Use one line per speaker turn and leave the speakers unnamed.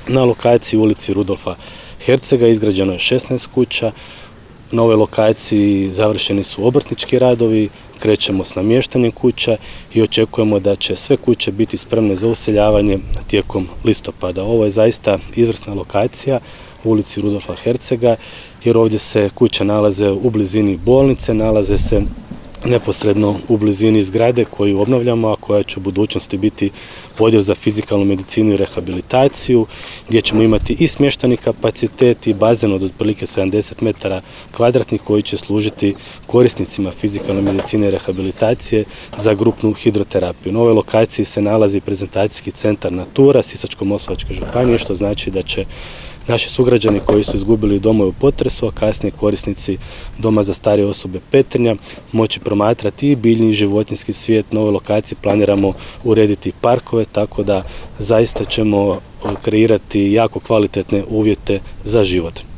Na lokaciji u ulici Rudolfa Hercega izgrađeno je 16 kuća. Na ovoj lokaciji završeni su obrtnički radovi, krećemo s namještanjem kuća i očekujemo da će sve kuće biti spremne za useljavanje tijekom listopada. Ovo je zaista izvrsna lokacija u ulici Rudolfa Hercega, jer ovdje se kuće nalaze u blizini bolnice, nalaze se neposredno u blizini zgrade koju obnavljamo, a koja će u budućnosti biti odjel za fizikalnu medicinu i rehabilitaciju, gdje ćemo imati i smještajni kapacitet i bazen od otprilike 70 metara kvadratnih koji će služiti korisnicima fizikalne medicine i rehabilitacije za grupnu hidroterapiju. Na ovoj lokaciji se nalazi prezentacijski centar Natura Sisačko-moslavačke županije, što znači da će naši sugrađani koji su izgubili domove u potresu, a kasnije korisnici Doma za starije osobe Petrinja, moći promatrati i biljni i životinjski svijet. Na ovoj lokaciji planiramo urediti parkove, tako da zaista ćemo kreirati jako kvalitetne uvjete za život.